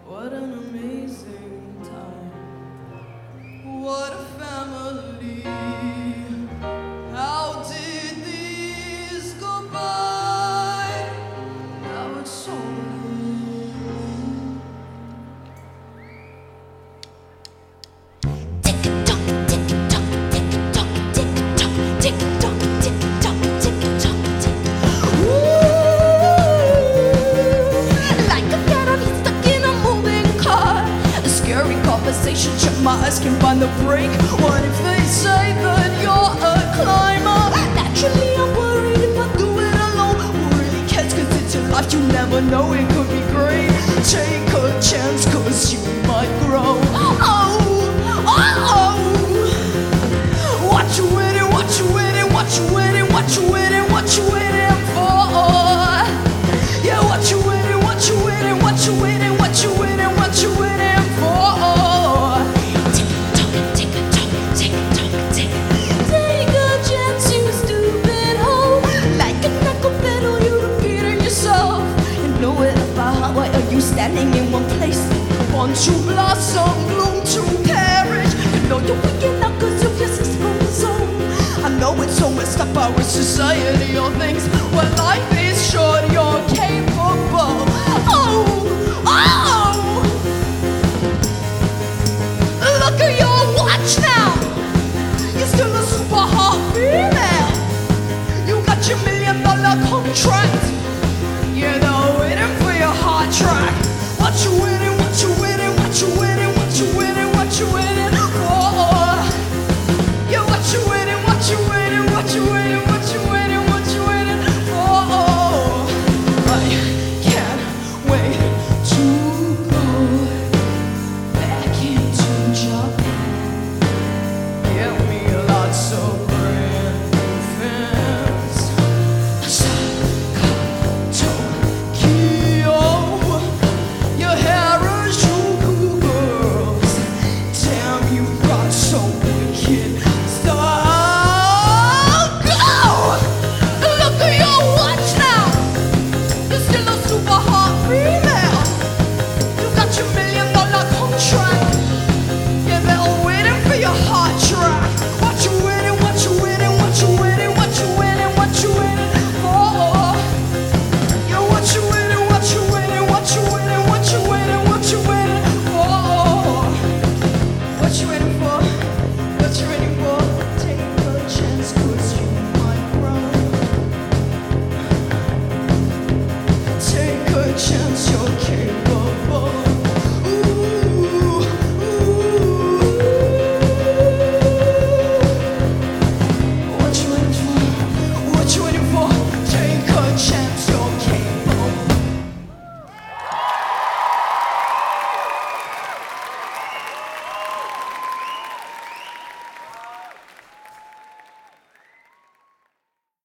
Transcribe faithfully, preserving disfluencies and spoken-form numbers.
What an amazing time. What a family. How did these go by? Now it's only tick-tock, tick-tock, tick-tock, tick-tock, tick-tock, tick-tock, tick-tock, tick-tock. Like a cat on he's stuck in a moving car. a scary conversation. Check my eyes, can't find the break. What if they say that you're a climber? Naturally I'm worried if I do it alone. Who really cares, cause it's your life, you never know, it could be great. Take a chance, cause you might grow. Oh, oh, oh. What you waiting, what you waiting, what you waiting, what you waiting, what you waiting for? Yeah, what you waiting, what you waiting, what you waiting, what you waiting, what you waiting for? Tick-tock, tick-tock, tick-tock, tick-tock. Take a chance, you stupid hoe. Like a knuckle pedal, you repeating yourself. You know it by heart, why are you standing in one place? Want to blossom, bloom to perish. You know you're waking up cause of your sister chromosome. I know it's so messed up our society or things where life is short, you're capable. Oh, oh. Look at your watch now. You're still a super hot female. You got your million dollar contract.